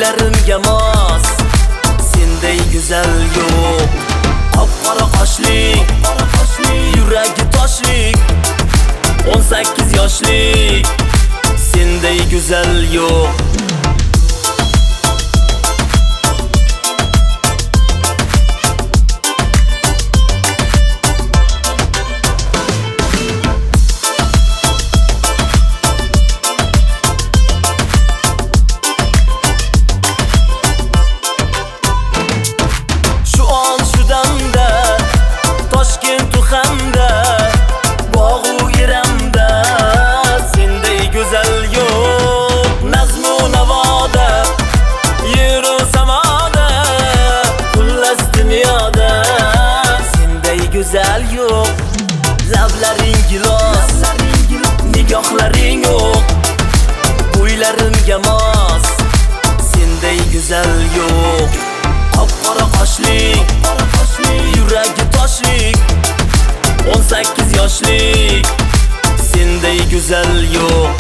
Bo'ylarimga mos senday go'zal yo'q. Qop-qora qoshlik, yuragi toshlik, 18 yoshlik senday go'zal yo'q. Güzel yok, lablaring gilos, nigohlaring yo'q. Bo'ylarimga mos senday go'zal yo'q. Qop-qora qoshlik, yuragi toshlik, 18 yoshlik senday go'zal yo'q.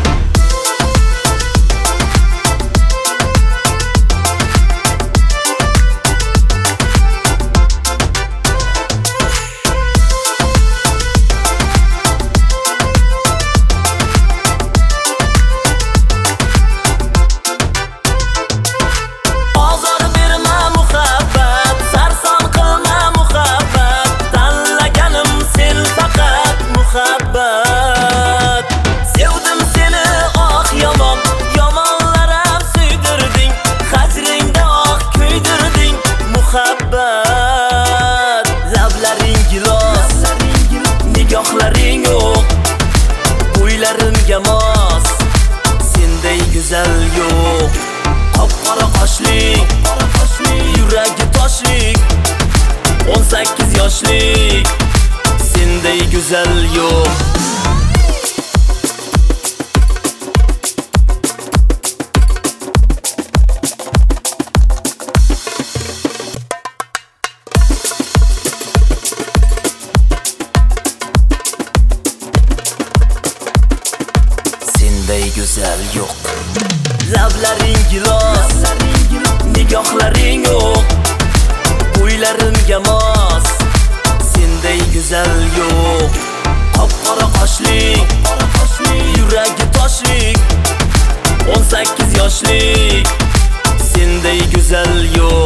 Sevdim seni ah yomon, yomonlaram suydirding, hajringda ah kuydirding muhabbat. Lablaring gilos, nigohlaring yo'q. Bo'ylarimga mos senday go'zal yo'q. Qop-qora qoshlik, yuragi toshlik, 18 yoshlik senday go'zal yo'q. Senday go'zal yo'q. Lablaring gilos, nigohlaring yo'q. Bo'ylarimga mos senday go'zal yo'q. Qop-qora qoshlik, yuragi toshlik, 18 yoshlik senday go'zal yo'q.